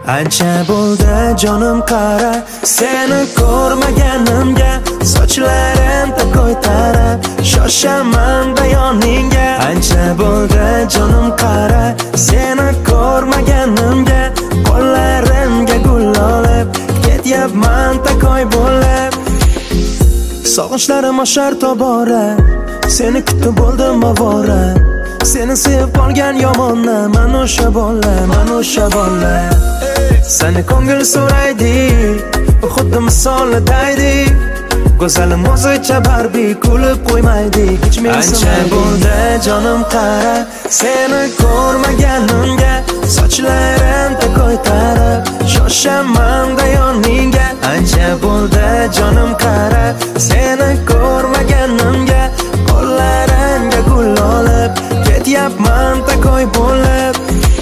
Ancha bo'ldi jonim qara seni ko'rmaganimga, sochlarim ko'tarib shoshaman bayoningga. Ancha bo'ldi jonim qara seni ko'rmaganimga, qo'llarimga gul olib ketyapman takoy bo'lib. Sog'inchlarim oshar tobora, seni kutib bo'ldim ovora. Seni sevib qolgan yomonni man o'sha bola. Seni ko'ngil so'raydi, xuddi misolidaydi. Go'zalim o'zicha Barbie kulib qo'ymaydi. Ancha bo'ldi jonim qara seni ko'rmaganimga, sochlarim ko'tarib shoshaman yoningga. Ancha bo'ldi jonim qara seni ko'rmaganimga, qo'llarimga gul olib ketyapman takoy bo'lib.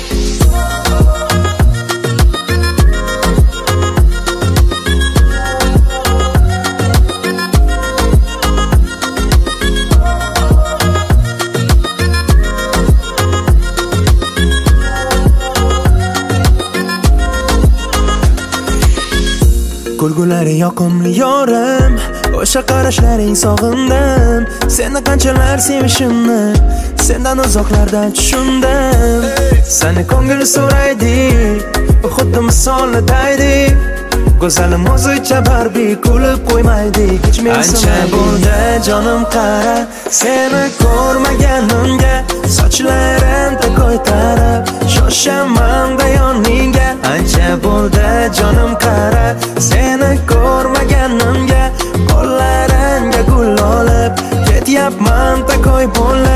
Kulgulari yoqimli yorim, o'sha qarashlaring sog'indim. Seni qanchalar sevishimni sendan uzoqlarda tushundim. Seni ko'ngil so'raydi, xuddi misolidaydi. Go'zalim o'zicha Barbie kulib qo'ymaydi. Ancha bo'ldi jonim qara seni ko'rmaganimga, sochlarim ko'tarib shoshaman yoningga. Ancha bo'ldi jonim qara seni ko'rmaganimga, qo'llarimga gul olib ketyapman takoy bo'lib.